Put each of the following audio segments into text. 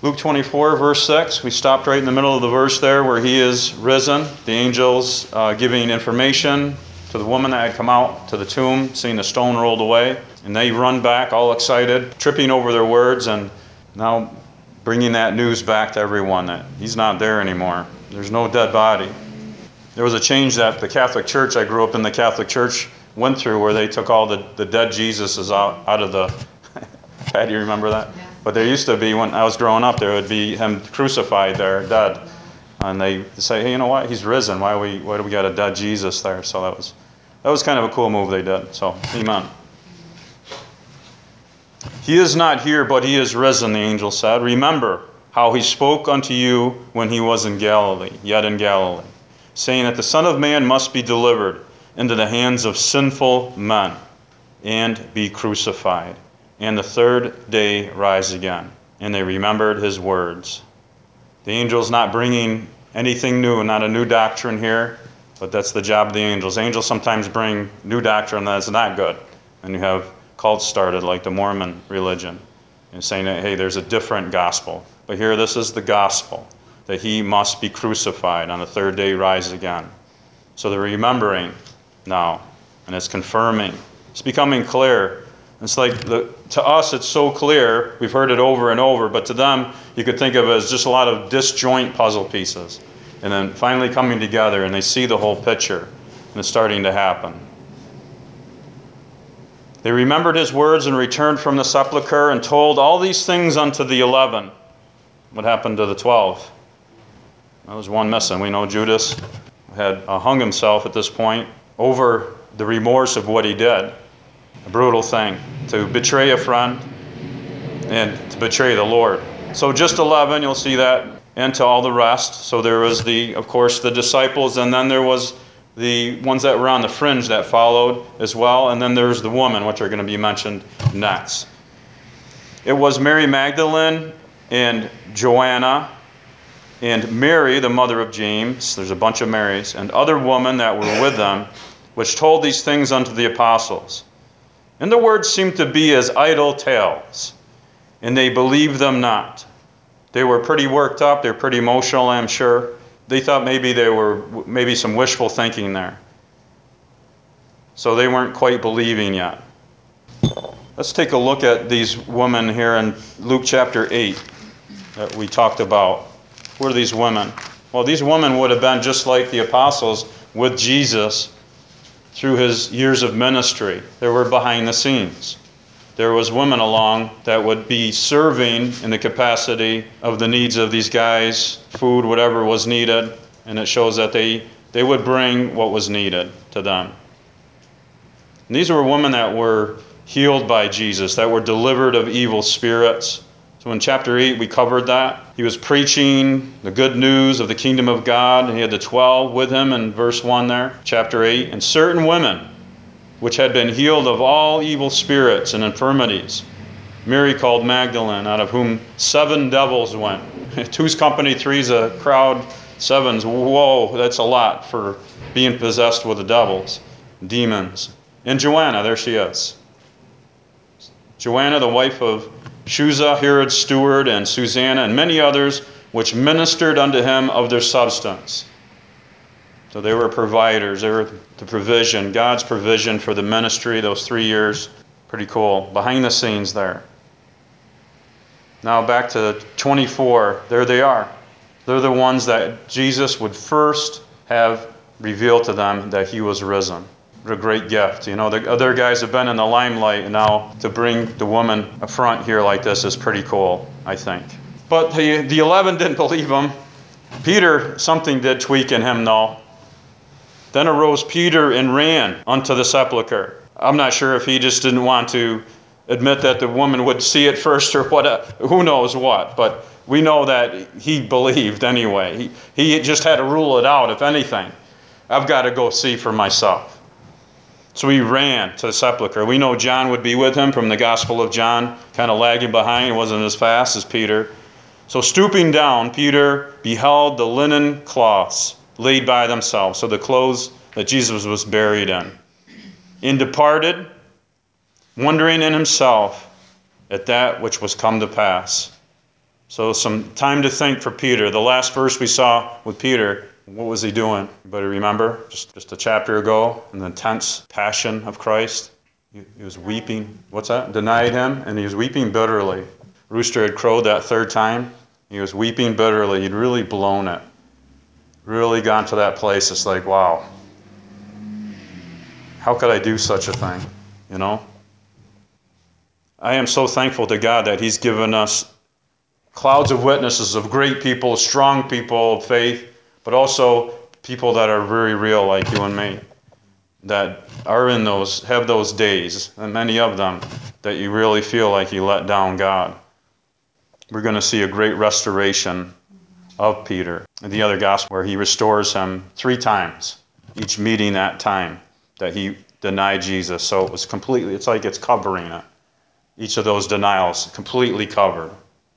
Luke 24, verse 6, we stopped right in the middle of the verse there where he is risen. The angels giving information to the woman that had come out to the tomb, seeing the stone rolled away. And they run back all excited, tripping over their words, and now bringing that news back to everyone that he's not there anymore. There's no dead body. There was a change that the Catholic Church, I grew up in the Catholic Church, went through where they took all the dead Jesuses out of the... Pat, do you remember that? Yeah. But there used to be, when I was growing up, there would be him crucified there, dead. And they say, hey, you know what? He's risen. Why do we got a dead Jesus there? So that was kind of a cool move they did. So, amen. He is not here, but he is risen, the angel said. Remember how he spoke unto you when he was in Galilee, yet in Galilee, saying that the Son of Man must be delivered into the hands of sinful men and be crucified, and the third day rise again. And they remembered his words. The angel's not bringing anything new, not a new doctrine here, but that's the job of the angels. Angels sometimes bring new doctrine that's not good. And you have cults started like the Mormon religion, and saying that, hey, there's a different gospel. But here, this is the gospel, that he must be crucified, on the third day rise again. So they're remembering now, and it's confirming. It's becoming clear. It's like, to us, it's so clear. We've heard it over and over, but to them, you could think of it as just a lot of disjoint puzzle pieces. And then finally coming together, and they see the whole picture, and it's starting to happen. They remembered his words and returned from the sepulchre and told all these things unto the 11. What happened to the 12? There was one missing. We know Judas had hung himself at this point over the remorse of what he did. A brutal thing, to betray a friend and to betray the Lord. So just 11, you'll see that, and to all the rest. So there was of course, the disciples, and then there was the ones that were on the fringe that followed as well, and then there's the woman, which are going to be mentioned next. It was Mary Magdalene and Joanna and Mary, the mother of James, there's a bunch of Marys, and other women that were with them, which told these things unto the apostles. And the words seemed to be as idle tales, and they believed them not. They were pretty worked up. They were pretty emotional, I'm sure. They thought maybe some wishful thinking there. So they weren't quite believing yet. Let's take a look at these women here in Luke chapter 8 that we talked about. Who are these women? Well, these women would have been just like the apostles with Jesus through his years of ministry. They were behind the scenes. There was women along that would be serving in the capacity of the needs of these guys, food, whatever was needed, and it shows that they would bring what was needed to them. And these were women that were healed by Jesus, that were delivered of evil spirits. So in chapter 8, we covered that. He was preaching the good news of the kingdom of God, and he had the 12 with him in verse 1 there, chapter 8. And certain women, which had been healed of all evil spirits and infirmities, Mary called Magdalene, out of whom 7 devils went. 2's company, 3's a crowd, 7's, whoa, that's a lot for being possessed with the devils, demons. And Joanna, there she is. Joanna, the wife of Chuza, Herod's steward, and Susanna, and many others, which ministered unto him of their substance. So they were providers. They were the provision, God's provision for the ministry, those 3 years. Pretty cool. Behind the scenes there. Now back to 24. There they are. They're the ones that Jesus would first have revealed to them that he was risen. What a great gift. You know, the other guys have been in the limelight, and now to bring the woman up front here like this is pretty cool, I think. But the 11 didn't believe him. Peter, something did tweak in him, though. Then arose Peter and ran unto the sepulchre. I'm not sure if he just didn't want to admit that the woman would see it first or what, who knows what. But we know that he believed anyway. He just had to rule it out, if anything. I've got to go see for myself. So he ran to the sepulchre. We know John would be with him from the Gospel of John, kind of lagging behind. He wasn't as fast as Peter. So stooping down, Peter beheld the linen cloths laid by themselves, so the clothes that Jesus was buried in, and departed, wondering in himself at that which was come to pass. So some time to think for Peter. The last verse we saw with Peter, what was he doing? Anybody remember? Just a chapter ago, in the intense passion of Christ. He was weeping. What's that? Denied him, and he was weeping bitterly. Rooster had crowed that third time. He was weeping bitterly. He'd really blown it. Really gone to that place. It's like, wow. How could I do such a thing? You know? I am so thankful to God that He's given us clouds of witnesses of great people, strong people of faith, but also people that are very real like you and me, that are in those, have those days, and many of them, that you really feel like you let down God. We're going to see a great restoration of Peter in the other gospel where he restores him 3 times, each meeting that time that he denied Jesus. So it was completely, it's like it's covering it. Each of those denials completely covered.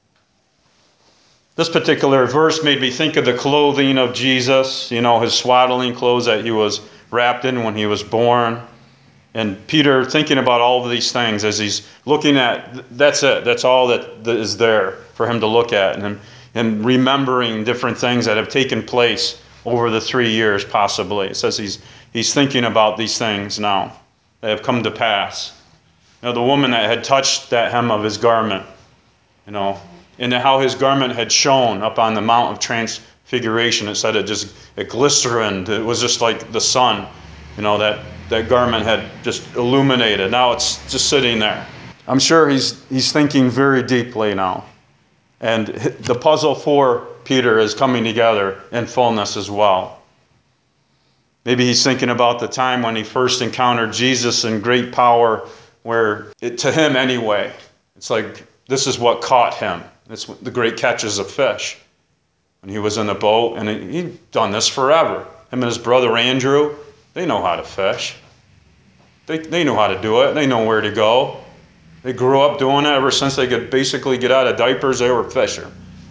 This particular verse made me think of the clothing of Jesus, you know, his swaddling clothes that he was wrapped in when he was born. And Peter thinking about all of these things as he's looking at, that's it, that's all that is there for him to look at, and remembering different things that have taken place over the 3 years possibly. It says he's thinking about these things now that have come to pass. You know, the woman that had touched that hem of his garment, you know, and how his garment had shone up on the Mount of Transfiguration. It said it glistened. It was just like the sun, you know, that garment had just illuminated. Now it's just sitting there. I'm sure he's thinking very deeply now. And the puzzle for Peter is coming together in fullness as well. Maybe he's thinking about the time when he first encountered Jesus in great power, where, to him anyway, it's like this is what caught him. It's the great catches of fish. When he was in the boat, and he'd done this forever. Him and his brother Andrew, they know how to fish. They know how to do it. They know where to go. They grew up doing it ever since they could basically get out of diapers. They were fishing.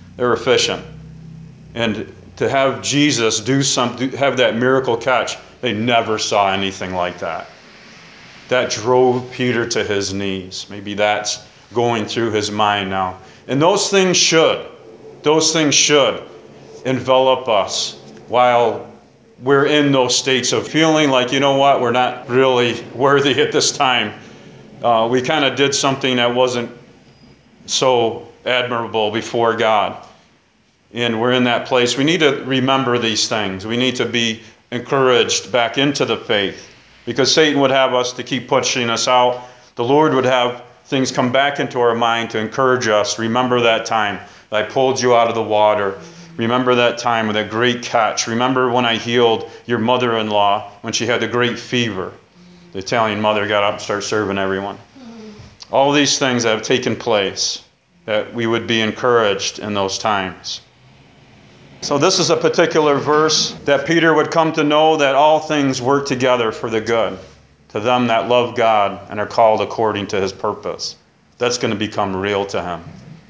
And to have Jesus have that miracle catch, they never saw anything like that. That drove Peter to his knees. Maybe that's going through his mind now. And those things should envelop us while we're in those states of feeling like, you know what, we're not really worthy at this time. We kind of did something that wasn't so admirable before God. And we're in that place. We need to remember these things. We need to be encouraged back into the faith, because Satan would have us to keep pushing us out. The Lord would have things come back into our mind to encourage us. Remember that time that I pulled you out of the water. Remember that time with that great catch. Remember when I healed your mother-in-law when she had the great fever. The Italian mother got up and started serving everyone. All these things that have taken place, that we would be encouraged in those times. So this is a particular verse that Peter would come to know, that all things work together for the good to them that love God and are called according to his purpose. That's going to become real to him.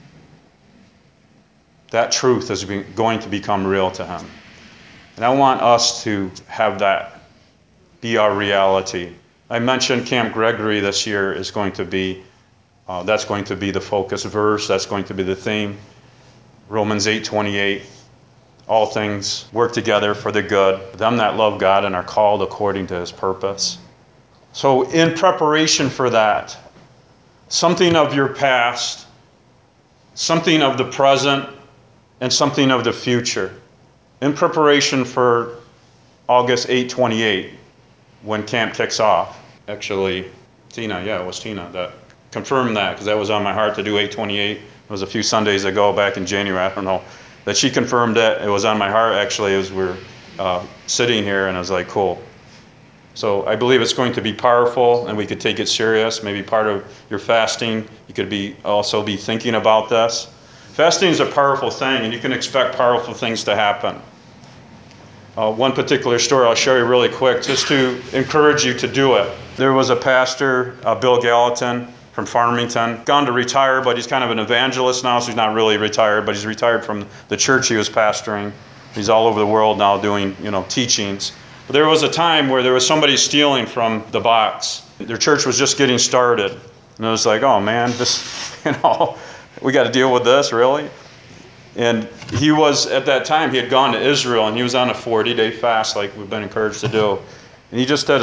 That truth is going to become real to him. And I want us to have that be our reality. I mentioned Camp Gregory this year is going to be, that's going to be the focus verse. That's going to be the theme. Romans 8:28. All things work together for the good, them that love God and are called according to his purpose. So in preparation for that, something of your past, something of the present, and something of the future. In preparation for August 8/28, when camp kicks off. Actually, it was Tina that confirmed that, because that was on my heart to do 8/28. It was a few Sundays ago back in January, I don't know, that she confirmed it. It was on my heart actually as we were sitting here, and I was like, cool. So I believe it's going to be powerful, and we could take it serious. Maybe part of your fasting, you could also be thinking about this. Fasting is a powerful thing, and you can expect powerful things to happen. One particular story I'll share you really quick, just to encourage you to do it. There was a pastor, Bill Gallatin, from Farmington, gone to retire, but he's kind of an evangelist now, so he's not really retired, but he's retired from the church he was pastoring. He's all over the world now doing, teachings. But there was a time where there was somebody stealing from the box. Their church was just getting started. And it was like, oh man, this, we got to deal with this, really? And he was, at that time, he had gone to Israel, and he was on a 40-day fast like we've been encouraged to do. And he just had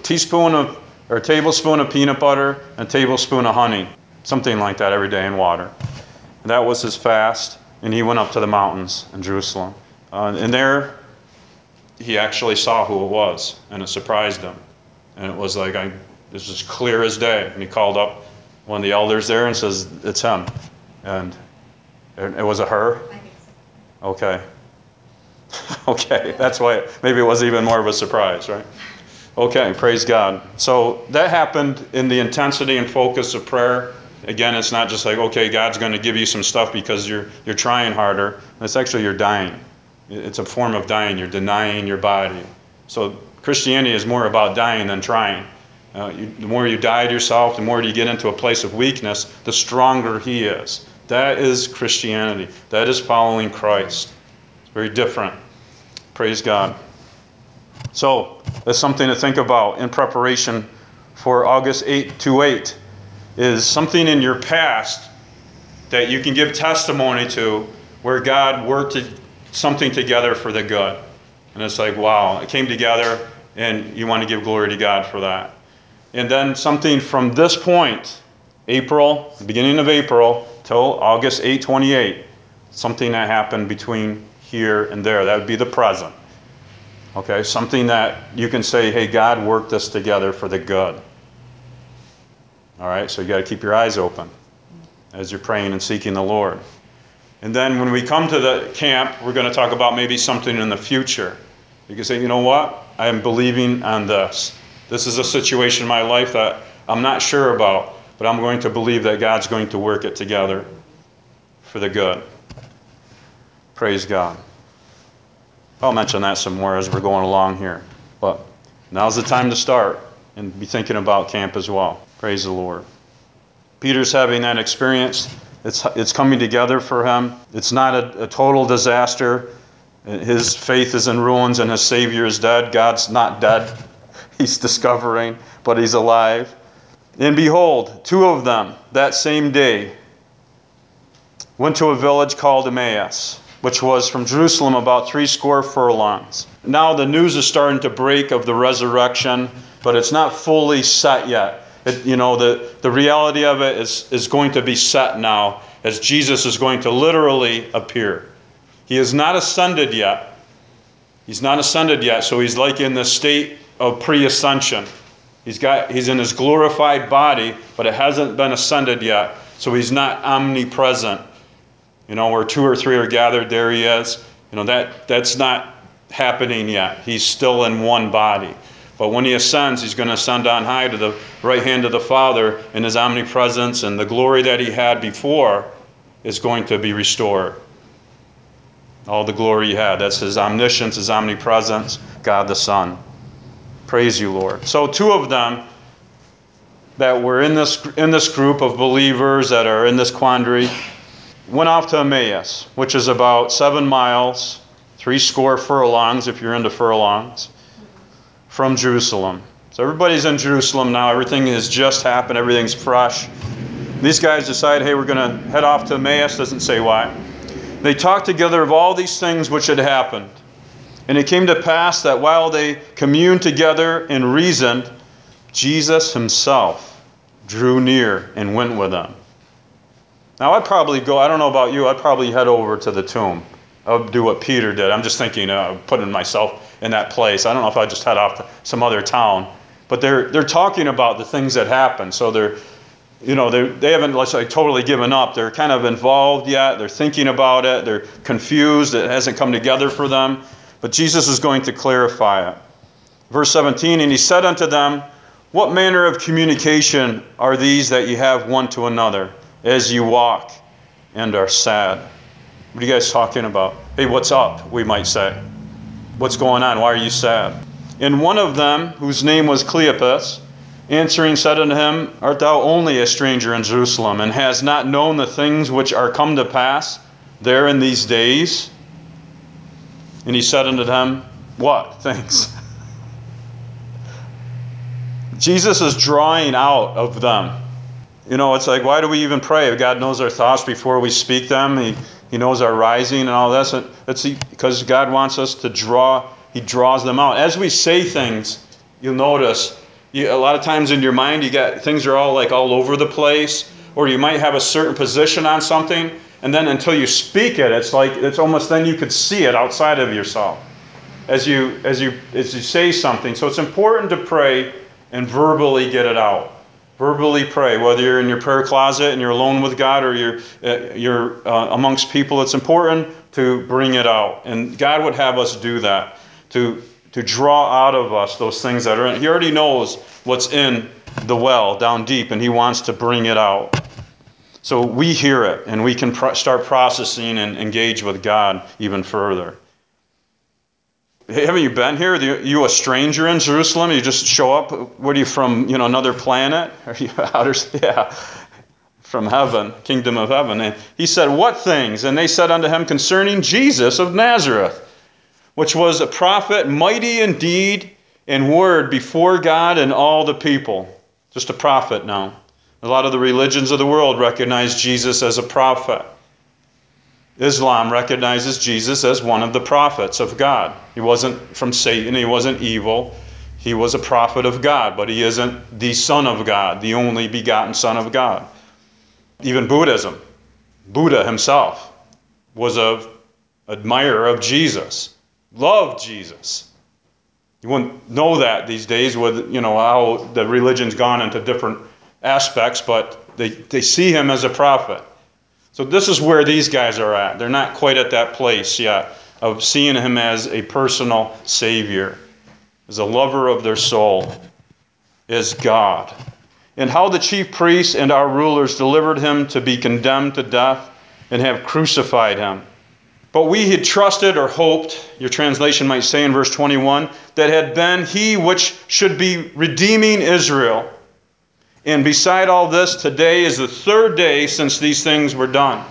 a tablespoon of peanut butter and a tablespoon of honey, something like that every day in water. And that was his fast, and he went up to the mountains in Jerusalem. And there, he actually saw who it was, and it surprised him. And it was like, it was just clear as day. And he called up one of the elders there and says, it's him. And it was a her? I think so. Okay. Okay, that's why maybe it was even more of a surprise, right? Okay, praise God. So that happened in the intensity and focus of prayer. Again, it's not just like, okay, God's going to give you some stuff because you're trying harder. It's actually you're dying. It's a form of dying. You're denying your body. So Christianity is more about dying than trying. The more you die to yourself, the more you get into a place of weakness, the stronger He is. That is Christianity. That is following Christ. It's very different. Praise God. So that's something to think about in preparation for August 828, is something in your past that you can give testimony to where God worked something together for the good. And it's like, wow, it came together, and you want to give glory to God for that. And then something from this point, April, the beginning of April, till August 828, something that happened between here and there. That would be the present. Okay, something that you can say, hey, God worked this together for the good. All right, so you got to keep your eyes open as you're praying and seeking the Lord. And then when we come to the camp, we're going to talk about maybe something in the future. You can say, you know what? I am believing on this. This is a situation in my life that I'm not sure about, but I'm going to believe that God's going to work it together for the good. Praise God. I'll mention that some more as we're going along here. But now's the time to start and be thinking about camp as well. Praise the Lord. Peter's having that experience. It's coming together for him. It's not a total disaster. His faith is in ruins and his Savior is dead. God's not dead. He's discovering, but he's alive. And behold, two of them that same day went to a village called Emmaus, which was from Jerusalem about 80 furlongs. Now the news is starting to break of the resurrection, but it's not fully set yet. The reality of it is going to be set now as Jesus is going to literally appear. He is not ascended yet. He's not ascended yet, so he's like in the state of pre-ascension. He's in his glorified body, but it hasn't been ascended yet, so he's not omnipresent. Where 2 or 3 are gathered, there he is. That's not happening yet. He's still in one body. But when he ascends, he's going to ascend on high to the right hand of the Father in his omnipresence, and the glory that he had before is going to be restored. All the glory he had. That's his omniscience, his omnipresence, God the Son. Praise you, Lord. So 2 of them that were in this group of believers that are in this quandary went off to Emmaus, which is about 7 miles, 80 furlongs, if you're into furlongs, from Jerusalem. So everybody's in Jerusalem now. Everything has just happened. Everything's fresh. These guys decide, hey, we're going to head off to Emmaus. Doesn't say why. They talked together of all these things which had happened. And it came to pass that while they communed together and reasoned, Jesus himself drew near and went with them. Now I'd probably go, I don't know about you, I'd probably head over to the tomb. I would do what Peter did. I'm just thinking, putting myself in that place. I don't know if I'd just head off to some other town. But they're talking about the things that happened. So they haven't, let's say, totally given up. They're kind of involved yet. They're thinking about it. They're confused. It hasn't come together for them. But Jesus is going to clarify it. Verse 17, and he said unto them, what manner of communication are these that you have one to another as you walk and are sad? What are you guys talking about? Hey, what's up, we might say. What's going on? Why are you sad? And one of them, whose name was Cleopas, answering said unto him, art thou only a stranger in Jerusalem, and hast not known the things which are come to pass there in these days? And he said unto them, what things? Jesus is drawing out of them. It's like, why do we even pray? God knows our thoughts before we speak them. He knows our rising and all this. That's because God wants us to draw. He draws them out. As we say things, you'll notice a lot of times in your mind, things are all over the place, or you might have a certain position on something, and then until you speak it, it's almost then you could see it outside of yourself as you say something. So it's important to pray and verbally get it out. Verbally pray, whether you're in your prayer closet and you're alone with God, or you're amongst people. It's important to bring it out, and God would have us do that to draw out of us those things that are in. He already knows what's in the well down deep, and He wants to bring it out. So we hear it, and we can start processing and engage with God even further. Haven't you been here? Are you a stranger in Jerusalem? You just show up? What are you from, another planet? Are you from heaven, kingdom of heaven? And He said, what things? And they said unto Him, concerning Jesus of Nazareth, which was a prophet, mighty in deed and word before God and all the people. Just a prophet now. A lot of the religions of the world recognize Jesus as a prophet. Islam recognizes Jesus as one of the prophets of God. He wasn't from Satan. He wasn't evil. He was a prophet of God, but he isn't the Son of God, the only begotten Son of God. Even Buddhism. Buddha himself was an admirer of Jesus, loved Jesus. You wouldn't know that these days with how the religion's gone into different aspects, but they see him as a prophet. So this is where these guys are at. They're not quite at that place yet of seeing him as a personal Savior, as a lover of their soul, as God. And how the chief priests and our rulers delivered him to be condemned to death and have crucified him. But we had trusted or hoped, your translation might say in verse 21, that had been he which should be redeeming Israel. And beside all this, today is the third day since these things were done.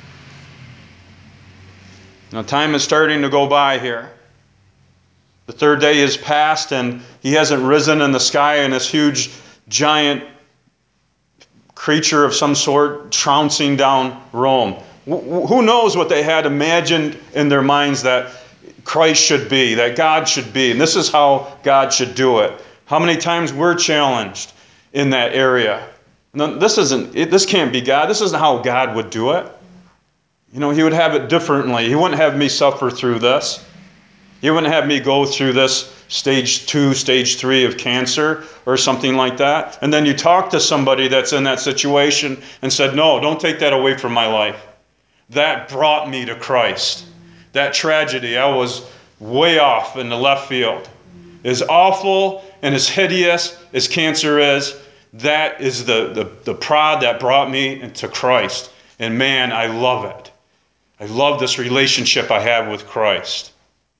Now time is starting to go by here. The third day is past, and he hasn't risen in the sky in this huge, giant creature of some sort trouncing down Rome. Who knows what they had imagined in their minds that Christ should be, that God should be, and this is how God should do it. How many times we're challenged in that area. No, this can't be God. This isn't how God would do it. He would have it differently. He wouldn't have me suffer through this. He wouldn't have me go through this stage 2, stage 3 of cancer or something like that. And then you talk to somebody that's in that situation and said, no, don't take that away from my life. That brought me to Christ. That tragedy, I was way off in the left field. As awful and as hideous as cancer is, that is the prod that brought me into Christ. And man, I love it. I love this relationship I have with Christ.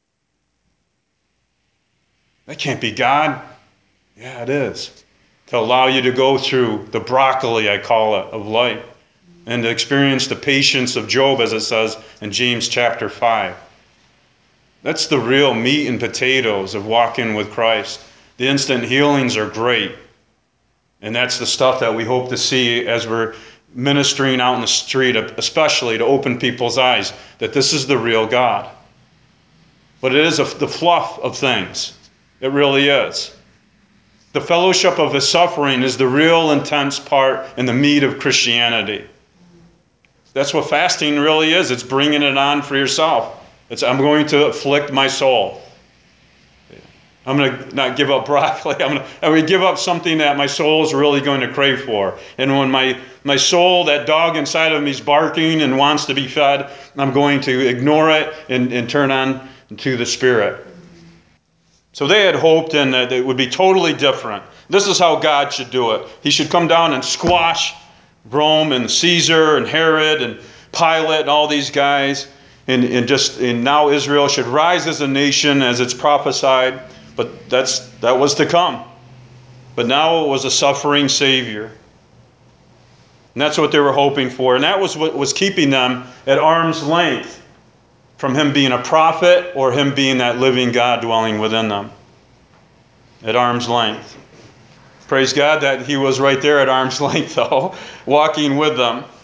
That can't be God. Yeah, it is. To allow you to go through the broccoli, I call it, of life. And to experience the patience of Job, as it says in James chapter 5. That's the real meat and potatoes of walking with Christ. The instant healings are great. And that's the stuff that we hope to see as we're ministering out in the street, especially to open people's eyes that this is the real God. But it is the fluff of things. It really is. The fellowship of his suffering is the real intense part and the meat of Christianity. That's what fasting really is. It's bringing it on for yourself. I'm going to afflict my soul. I'm going to not give up broccoli. I'm going to give up something that my soul is really going to crave for. And when my soul, that dog inside of me, is barking and wants to be fed, I'm going to ignore it and turn on to the Spirit. So they had hoped and that it would be totally different. This is how God should do it. He should come down and squash Rome and Caesar and Herod and Pilate and all these guys. And now Israel should rise as a nation as it's prophesied. But that was to come. But now it was a suffering Savior. And that's what they were hoping for. And that was what was keeping them at arm's length from him being a prophet or him being that living God dwelling within them. At arm's length. Praise God that he was right there at arm's length, though, walking with them.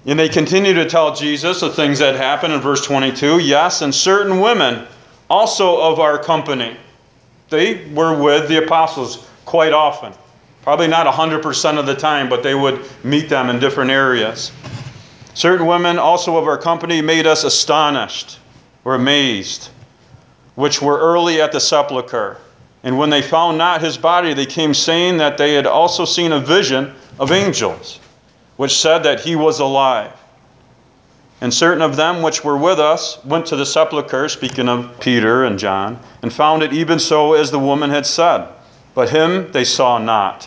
And they continue to tell Jesus the things that happened in verse 22. Yes, and certain women also of our company. They were with the apostles quite often. Probably not 100% of the time, but they would meet them in different areas. Certain women also of our company made us astonished or amazed, which were early at the sepulchre. And when they found not his body, they came saying that they had also seen a vision of angels, which said that he was alive. And certain of them which were with us went to the sepulchre, speaking of Peter and John, and found it even so as the woman had said. But him they saw not.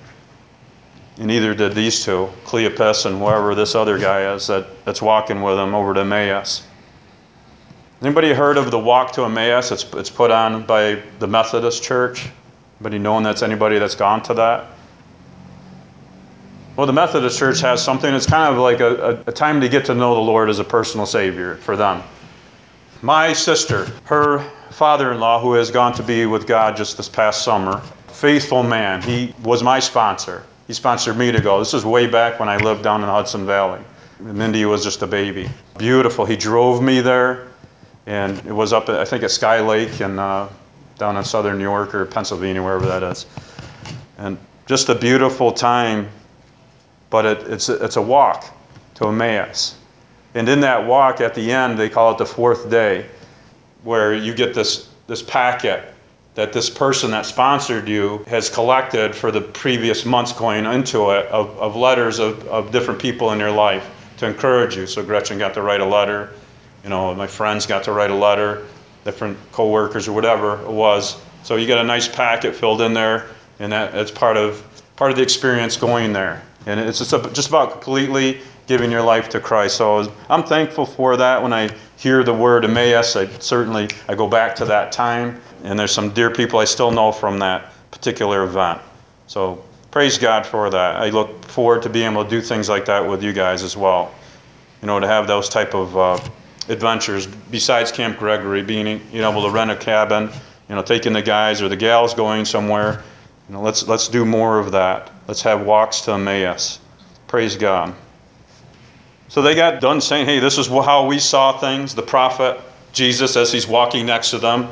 And neither did these two, Cleopas and whoever this other guy is that's walking with him over to Emmaus. Anybody heard of the walk to Emmaus? It's put on by the Methodist Church. Anybody known that's anybody that's gone to that? Well, the Methodist Church has something. It's kind of like a time to get to know the Lord as a personal Savior for them. My sister, her father-in-law, who has gone to be with God just this past summer, faithful man. He was my sponsor. He sponsored me to go. This is way back when I lived down in the Hudson Valley. Mindy was just a baby. Beautiful. He drove me there, and it was up, I think, at Sky Lake and down in southern New York or Pennsylvania, wherever that is. And just a beautiful time. But it's a walk to Emmaus. And in that walk, at the end, they call it the fourth day, where you get this packet that this person that sponsored you has collected for the previous months going into it of letters of different people in your life to encourage you. So Gretchen got to write a letter. My friends got to write a letter, different co-workers or whatever it was. So you get a nice packet filled in there, and that's part of the experience going there. And it's just about completely giving your life to Christ. So I'm thankful for that. When I hear the word Emmaus, I go back to that time. And there's some dear people I still know from that particular event. So praise God for that. I look forward to being able to do things like that with you guys as well. To have those type of adventures besides Camp Gregory, being able to rent a cabin, taking the guys or the gals going somewhere. Let's do more of that. Let's have walks to Emmaus. Praise God. So they got done saying, hey, this is how we saw things. The prophet Jesus, as he's walking next to them.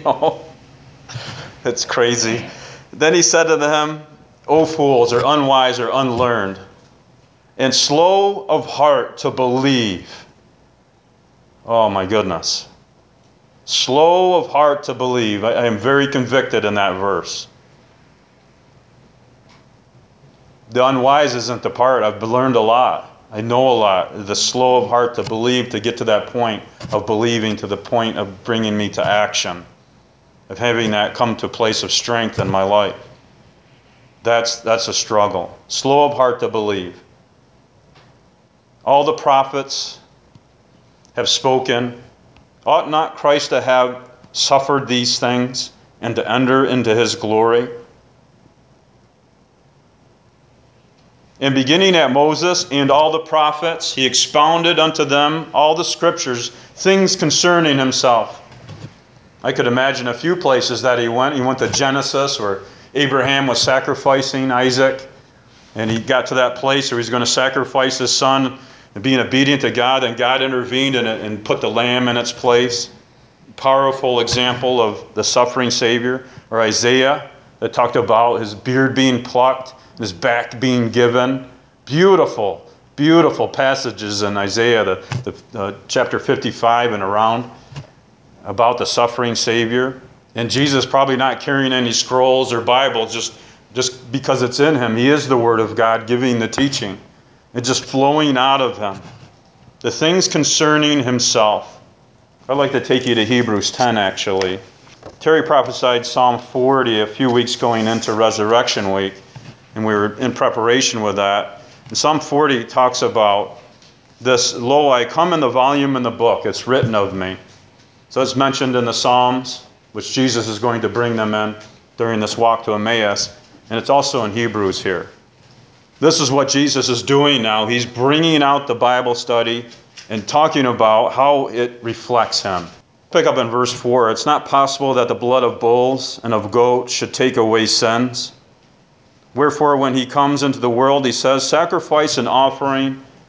It's crazy. Then he said to them, O fools, or unwise, or unlearned, and slow of heart to believe. Oh my goodness. Slow of heart to believe. I am very convicted in that verse. The unwise isn't the part. I've learned a lot. I know a lot. The slow of heart to believe, to get to that point of believing, to the point of bringing me to action, of having that come to a place of strength in my life. That's a struggle. Slow of heart to believe. All the prophets have spoken. Ought not Christ to have suffered these things and to enter into his glory? And beginning at Moses and all the prophets, he expounded unto them all the scriptures, things concerning himself. I could imagine a few places that he went. He went to Genesis, where Abraham was sacrificing Isaac, and he got to that place where he's going to sacrifice his son and being obedient to God, and God intervened and put the lamb in its place. Powerful example of the suffering Savior. Or Isaiah, that talked about his beard being plucked, his back being given. Beautiful, beautiful passages in Isaiah, the chapter 55 and around, about the suffering Savior. And Jesus probably not carrying any scrolls or Bibles just because it's in him. He is the Word of God giving the teaching. It's just flowing out of him. The things concerning himself. I'd like to take you to Hebrews 10, actually. Terry prophesied Psalm 40 a few weeks going into Resurrection Week, and we were in preparation with that. And Psalm 40 talks about this, lo, I come in the volume in the book, it's written of me. So it's mentioned in the Psalms, which Jesus is going to bring them in during this walk to Emmaus, and it's also in Hebrews here. This is what Jesus is doing now. He's bringing out the Bible study and talking about how it reflects him. Pick up in verse 4. It's not possible that the blood of bulls and of goats should take away sins. Wherefore, when he comes into the world, he says, sacrifice and offering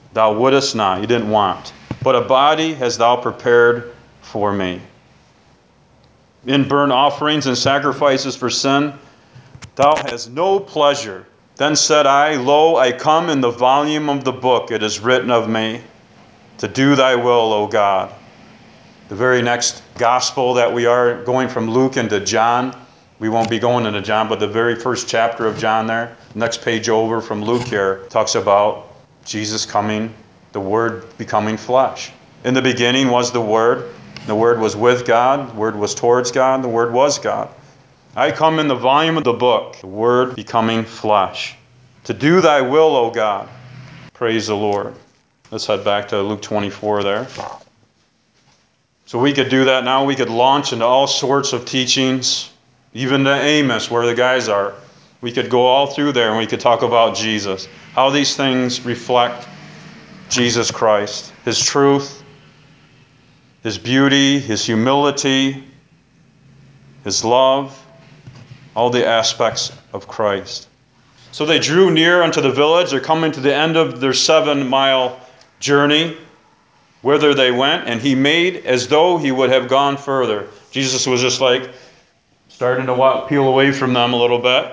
thou wouldest not, you didn't want, but a body hast thou prepared for me. In burnt offerings and sacrifices for sin, thou hast no pleasure. Then said I, Lo, I come. In the volume of the book it is written of me, to do thy will, O God. The very next gospel that we are going from Luke into John, we won't be going into John, but the very first chapter of John there, next page over from Luke here, talks about Jesus coming, the Word becoming flesh. In the beginning was the Word. The Word was with God. The Word was towards God. The Word was God. I come in the volume of the book, the Word becoming flesh. To do thy will, O God. Praise the Lord. Let's head back to Luke 24 there. So we could do that now. We could launch into all sorts of teachings, even to Amos, where the guys are. We could go all through there and we could talk about Jesus. How these things reflect Jesus Christ. His truth, His beauty, His humility, His love, all the aspects of Christ. So they drew near unto the village. They're coming to the end of their 7-mile journey, whither they went, and he made as though he would have gone further. Jesus was just like starting to peel away from them a little bit.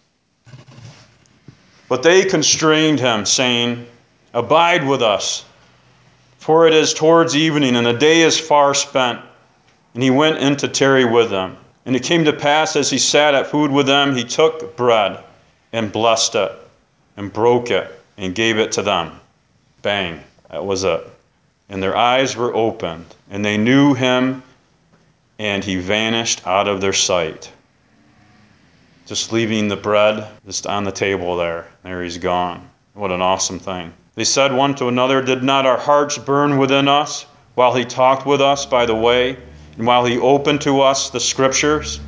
But they constrained him, saying, Abide with us, for it is towards evening, and the day is far spent. And he went in to tarry with them. And it came to pass, as he sat at food with them, he took bread, and blessed it, and broke it, and gave it to them. Bang, that was it. And their eyes were opened, and they knew him, and he vanished out of their sight. Just leaving the bread just on the table there. There he's gone. What an awesome thing. They said one to another, Did not our hearts burn within us while he talked with us by the way, and while he opened to us the Scriptures?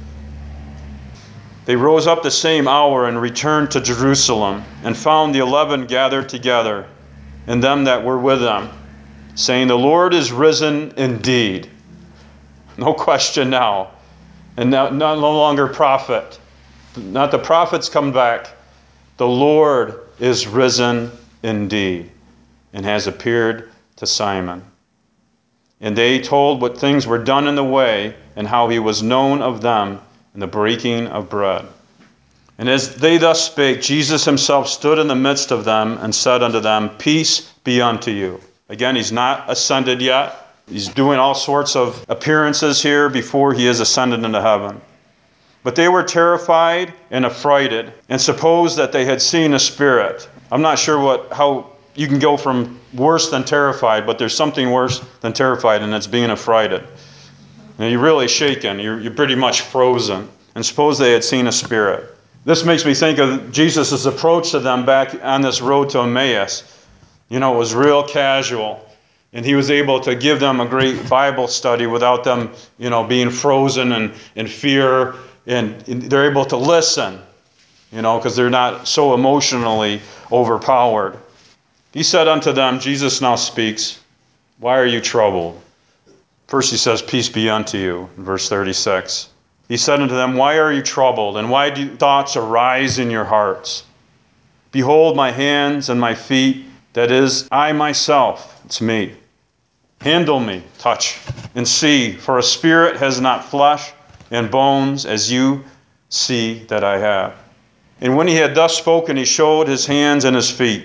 They rose up the same hour and returned to Jerusalem, and found the 11 gathered together, and them that were with them, saying, The Lord is risen indeed. No question now. And now, no longer prophet. Not the prophets come back. The Lord is risen indeed, and has appeared to Simon. And they told what things were done in the way, and how he was known of them in the breaking of bread. And as they thus spake, Jesus himself stood in the midst of them, and said unto them, Peace be unto you. Again, he's not ascended yet. He's doing all sorts of appearances here before he is ascended into heaven. But they were terrified and affrighted, and supposed that they had seen a spirit. I'm not sure how you can go from worse than terrified, but there's something worse than terrified, and it's being affrighted. And you're really shaken. You're pretty much frozen. And suppose they had seen a spirit. This makes me think of Jesus' approach to them back on this road to Emmaus. You know, it was real casual. And he was able to give them a great Bible study without them, being frozen and in fear. And they're able to listen, because they're not so emotionally overpowered. He said unto them, Jesus now speaks, Why are you troubled? First he says, Peace be unto you, in verse 36. He said unto them, Why are you troubled, and why do thoughts arise in your hearts? Behold my hands and my feet, that is, I myself, it's me. Handle me, touch, and see, for a spirit has not flesh and bones, as you see that I have. And when he had thus spoken, he showed his hands and his feet.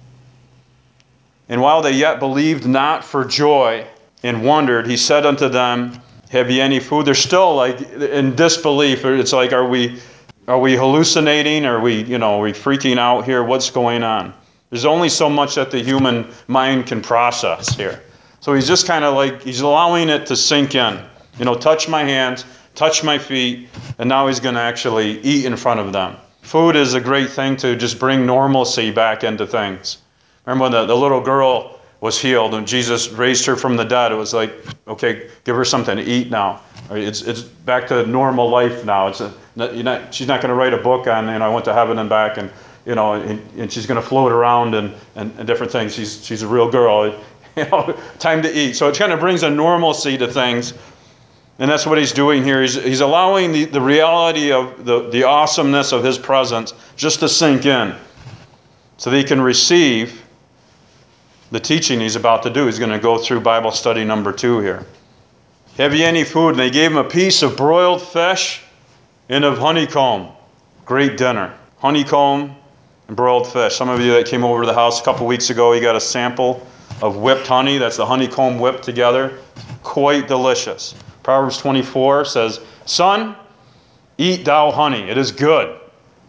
And while they yet believed not for joy and wondered, he said unto them, Have ye any food? They're still like in disbelief. It's like, are we hallucinating? Are we freaking out here? What's going on? There's only so much that the human mind can process here. So he's just kind of like, he's allowing it to sink in. Touch my hands, touch my feet, and now he's going to actually eat in front of them. Food is a great thing to just bring normalcy back into things. Remember when the little girl was healed and Jesus raised her from the dead, it was like, okay, give her something to eat now. It's back to normal life now. She's not going to write a book on, I went to heaven and back, and she's going to float around and different things. She's a real girl. Time to eat. So it kind of brings a normalcy to things. And that's what he's doing here. He's allowing the reality of the awesomeness of his presence just to sink in, so that he can receive the teaching he's about to do. He's going to go through Bible study number 2 here. Have ye any food? And they gave him a piece of broiled fish and of honeycomb. Great dinner. Honeycomb and broiled fish. Some of you that came over to the house a couple weeks ago, you got a sample of whipped honey. That's the honeycomb whipped together. Quite delicious. Proverbs 24 says, "Son, eat thou honey. It is good."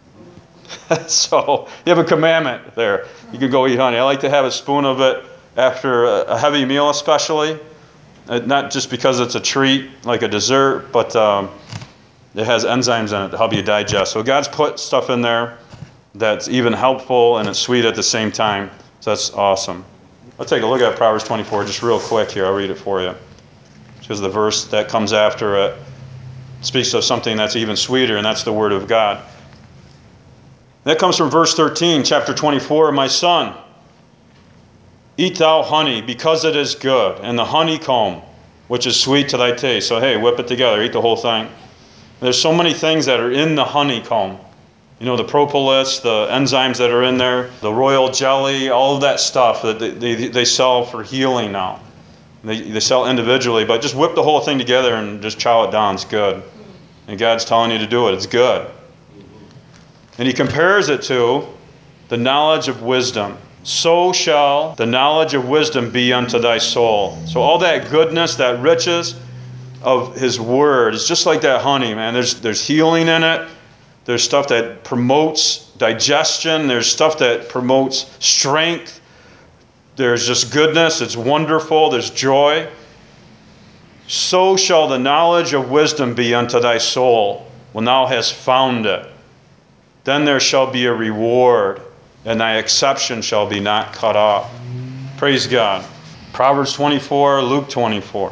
So you have a commandment there. You can go eat honey. I like to have a spoon of it after a heavy meal especially. Not just because it's a treat, like a dessert, but it has enzymes in it to help you digest. So God's put stuff in there that's even helpful and it's sweet at the same time. So that's awesome. Let's take a look at Proverbs 24 just real quick here. I'll read it for you. Because the verse that comes after it speaks of something that's even sweeter, and that's the Word of God. That comes from verse 13, chapter 24. "My son, eat thou honey, because it is good, and the honeycomb, which is sweet to thy taste." So hey, whip it together, eat the whole thing. There's so many things that are in the honeycomb. You know, the propolis, the enzymes that are in there, the royal jelly, all of that stuff that they sell for healing now. They sell individually, but just whip the whole thing together and just chow it down. It's good. And God's telling you to do it. It's good. And he compares it to the knowledge of wisdom. "So shall the knowledge of wisdom be unto thy soul." So all that goodness, that riches of his word is just like that honey, man. There's healing in it. There's stuff that promotes digestion. There's stuff that promotes strength. There's just goodness. It's wonderful. There's joy. "So shall the knowledge of wisdom be unto thy soul when thou hast found it. Then there shall be a reward, and thy exception shall be not cut off." Praise God. Proverbs 24, Luke 24.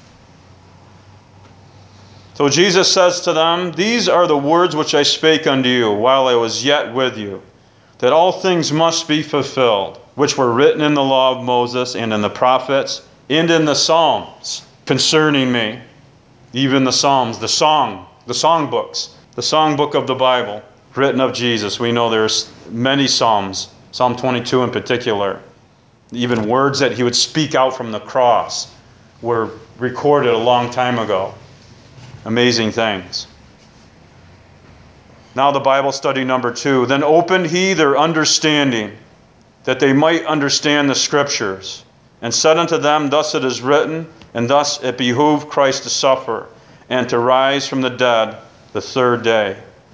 So Jesus says to them, "These are the words which I spake unto you while I was yet with you, that all things must be fulfilled, which were written in the law of Moses and in the prophets and in the Psalms concerning me." Even the Psalms, the song books, the song book of the Bible, written of Jesus. We know there's many Psalms, Psalm 22 in particular. Even words that he would speak out from the cross were recorded a long time ago. Amazing things. Now the Bible study number 2. "Then opened he their understanding, that they might understand the Scriptures, and said unto them, Thus it is written, and thus it behooved Christ to suffer, and to rise from the dead the third day.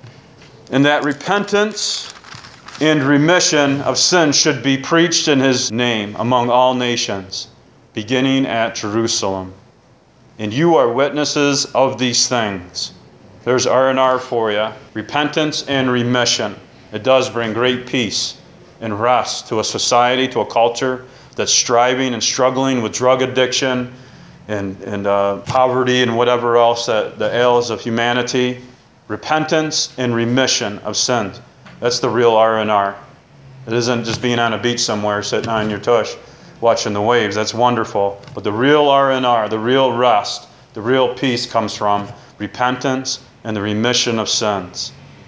And that repentance and remission of sins should be preached in his name among all nations, beginning at Jerusalem. And you are witnesses of these things." There's R&R for you. Repentance and remission. It does bring great peace and rest to a society, to a culture that's striving and struggling with drug addiction and poverty and whatever else that the ails of humanity. Repentance and remission of sins. That's the real R&R. It isn't just being on a beach somewhere sitting on your tush watching the waves. That's wonderful. But the real R&R, the real rest, the real peace comes from repentance and the remission of sins.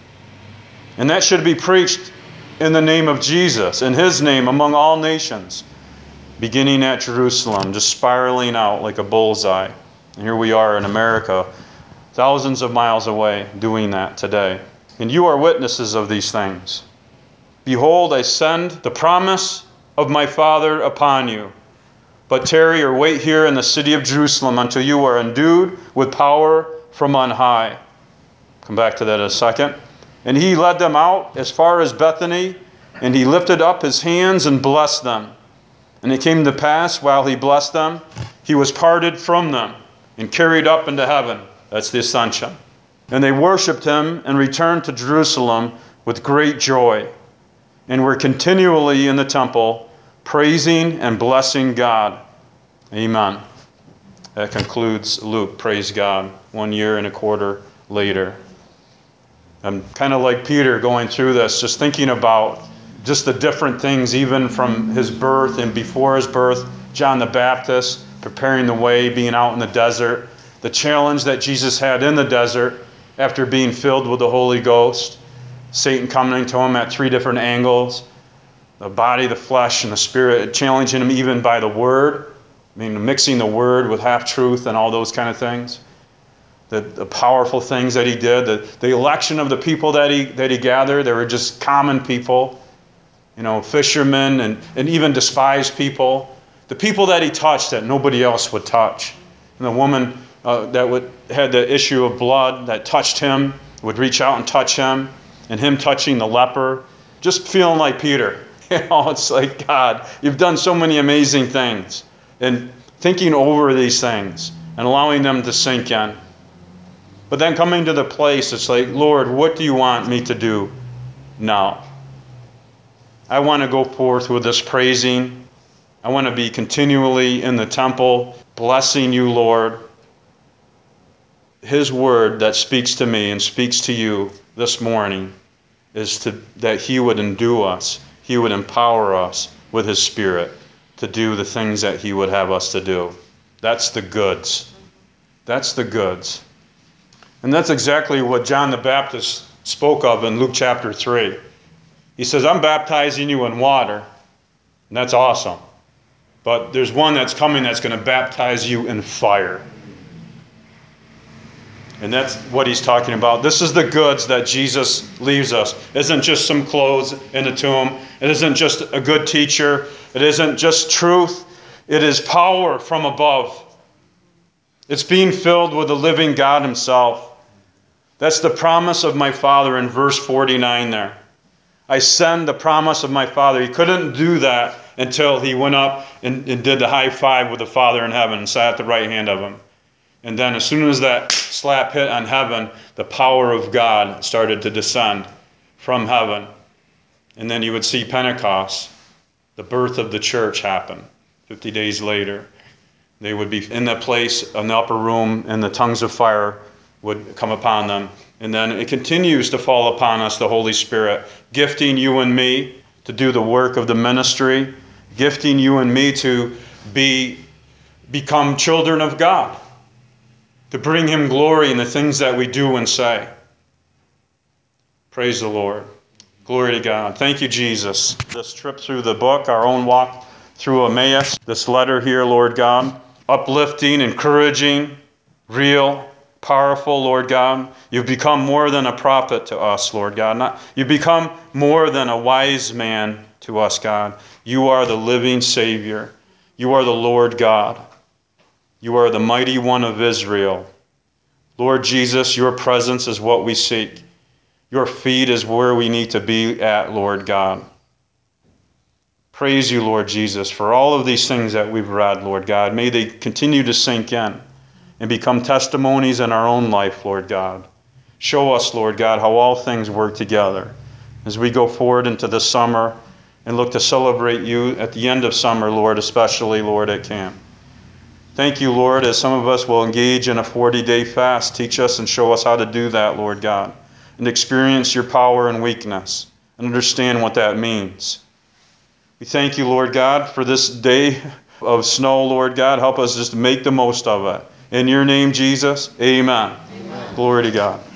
And that should be preached in the name of Jesus, in his name among all nations, beginning at Jerusalem, just spiraling out like a bullseye. And here we are in America, thousands of miles away, doing that today. And you are witnesses of these things. "Behold, I send the promise of my Father upon you. But tarry or wait here in the city of Jerusalem until you are endued with power from on high." Come back to that in a second. "And he led them out as far as Bethany, and he lifted up his hands and blessed them. And it came to pass, while he blessed them, he was parted from them and carried up into heaven." That's the ascension. "And they worshipped him and returned to Jerusalem with great joy, and were continually in the temple, praising and blessing God." Amen. That concludes Luke. Praise God. 1 year and a quarter later. I'm kind of like Peter going through this, just thinking about just the different things, even from his birth and before his birth. John the Baptist preparing the way, being out in the desert. The challenge that Jesus had in the desert after being filled with the Holy Ghost. Satan coming to him at 3 different angles. the body, the flesh, and the spirit, challenging him even by the word. I mean, mixing the word with half-truth and all those kind of things. The powerful things that he did, the election of the people that he gathered, they were just common people, fishermen and even despised people. The people that he touched that nobody else would touch. And the woman that had the issue of blood that touched him would reach out and touch him, and him touching the leper, just feeling like Peter. It's like, God, you've done so many amazing things. And thinking over these things and allowing them to sink in. But then coming to the place, it's like, Lord, what do you want me to do now? I want to go forth with this praising. I want to be continually in the temple, blessing you, Lord. His word that speaks to me and speaks to you this morning is that he would endue us. He would empower us with his Spirit to do the things that he would have us to do. That's the goods. That's the goods. And that's exactly what John the Baptist spoke of in Luke chapter 3. He says, I'm baptizing you in water, and that's awesome. But there's one that's coming that's going to baptize you in fire. And that's what he's talking about. This is the goods that Jesus leaves us. It isn't just some clothes in a tomb. It isn't just a good teacher. It isn't just truth. It is power from above. It's being filled with the living God himself. That's the promise of my Father in verse 49 there. I send the promise of my Father. He couldn't do that until he went up and did the high five with the Father in heaven and sat at the right hand of him. And then as soon as that slap hit on heaven, the power of God started to descend from heaven. And then you would see Pentecost, the birth of the church, happen 50 days later. They would be in that place, in the upper room, and the tongues of fire would come upon them. And then it continues to fall upon us, the Holy Spirit, gifting you and me to do the work of the ministry, gifting you and me to become children of God, to bring him glory in the things that we do and say. Praise the Lord. Glory to God. Thank you, Jesus. This trip through the book, our own walk through Emmaus, this letter here, Lord God, uplifting, encouraging, real, powerful, Lord God. You've become more than a prophet to us, Lord God. You've become more than a wise man to us, God. You are the living Savior. You are the Lord God. You are the mighty one of Israel. Lord Jesus, your presence is what we seek. Your feet is where we need to be at, Lord God. Praise you, Lord Jesus, for all of these things that we've read, Lord God. May they continue to sink in and become testimonies in our own life, Lord God. Show us, Lord God, how all things work together as we go forward into the summer and look to celebrate you at the end of summer, Lord, especially, Lord, at camp. Thank you, Lord, as some of us will engage in a 40-day fast. Teach us and show us how to do that, Lord God, and experience your power and weakness and understand what that means. We thank you, Lord God, for this day of snow, Lord God. Help us just to make the most of it. In your name, Jesus, amen. Amen. Glory to God.